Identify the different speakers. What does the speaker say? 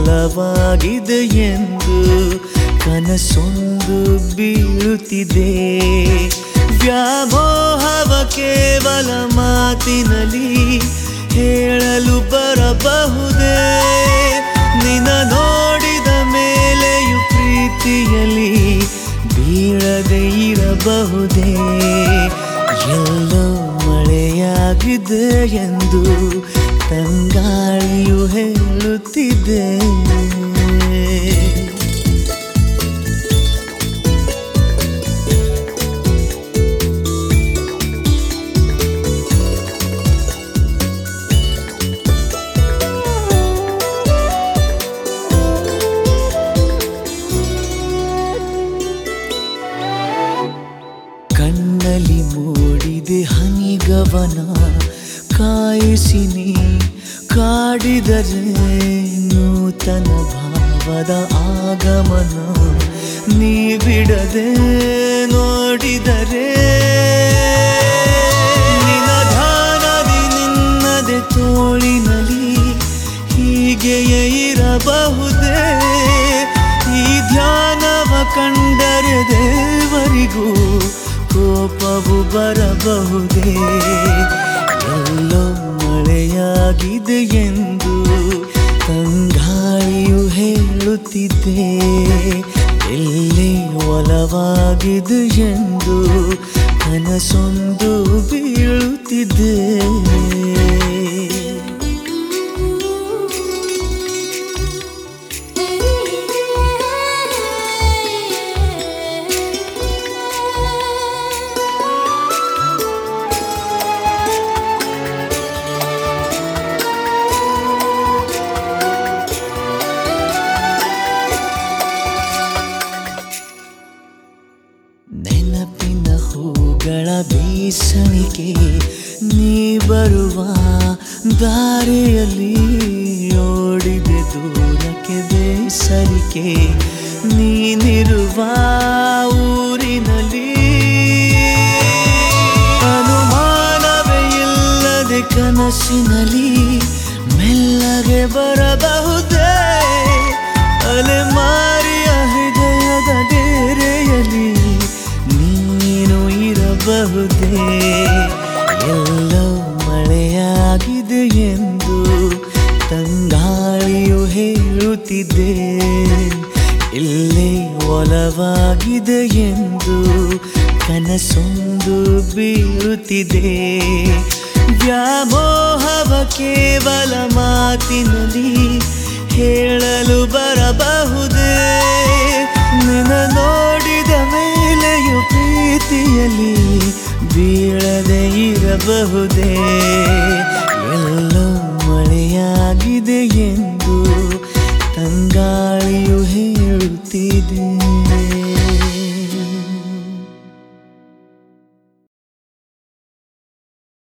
Speaker 1: ಒಲವಾಗಿದೆ ಎಂದು ಕನಸೊಂದು ಬೀಳುತ್ತಿದೆ. ವ್ಯಾಮೋಹವ ಕೇವಲ ಮಾತಿನಲ್ಲಿ ಹೇಳಲು ಬರಬಹುದೇ? ನಿನ್ನ ನೋಡಿದ ಮೇಲೆಯೂ ಪ್ರೀತಿಯಲ್ಲಿ ಬೀಳದೆ ಇರಬಹುದೇ? ಎಲ್ಲೋ ಮಳೆಯಾಗಿದೆ ಎಂದು ತಂಗಾಳಿಯು ಹೇಳುತ್ತಿದೆ. ಕಣ್ಣಲ್ಲಿ ಮೂಡಿದೆ ಹನಿಗವನ ಕಾಯಿಸಿ ನೀ ಕಾಡಿದರೆ ನೂತನ ಭಾವದ ಆಗಮನ. ನೀ ಬಿಡದೆ ನೋಡಿದರೆ ನಿನ್ನ ಧ್ಯಾನದಿ ನಿನ್ನದೆ ತೋಳಿನಲ್ಲಿ ಹೀಗೆಯೇ ಇರಬಹುದೇ? ಈ ಧ್ಯಾನವ ಕಂಡರೆ ದೇವರಿಗೂ ಕೋಪವು ಬರಬಹುದೇ? ಎಲ್ಲೋ ಮಳೆಯಾಗಿದೆ ಎಂದು ತಂಗಾಳಿಯು ಹೇಳುತ್ತಿದೆ. ಎಲ್ಲಿ ಒಲವಾಗಿದೆ ಎಂದು ಕನಸೊಂದು ಬೀಳುತ್ತಿದೆ. ನೆನಪಿನ ಹೂಗಳ ಬೀಸಣಿಗೆ ನೀ ಬರುವ ದಾರಿಯಲ್ಲಿ ಓಡಿದೆ ದೂರಕ್ಕೆ ಬೇಸರಿಕೆ. ನೀನಿರುವ ಊರಿನಲ್ಲಿ ಅನುಮಾನವೇ ಇಲ್ಲದೆ ಕನಸಿನಲ್ಲಿ ಮೆಲ್ಲಗೆ ಬರಬಹುದೇ? ಅಲೆಮಾರಿಯ ಹೃದಯದ ಡೇರೆಯಲ್ಲಿ ನೀನು ಇರಬಹುದೇ? ಎಲ್ಲೋ ಮಳೆಯಾಗಿದೆ ಎಂದು ತಂಗಾಳಿಯು ಹೇಳುತ್ತಿದೆ. ಇಲ್ಲೇ ಒಲವಾಗಿದೆ ಎಂದು ಕನಸೊಂದು ಬೀಳುತ್ತಿದೆ. ವ್ಯಾಮೋಹವ ಕೇವಲ ಮಾತಿನಲ್ಲಿ ಹೇಳಲು ಬರಬಹುದೇ? ನಿನ್ನ ನೋಡಿದ ಮೇಲೆಯೂ ಪ್ರೀತಿಯಲ್ಲಿ ಬೀಳದೆ ಇರಬಹುದೇ? ಎಲ್ಲೋ ಮಳೆಯಾಗಿದೆ ಎಂದು ತಂಗಾಳಿಯು ಹೇಳುತ್ತಿದೆ.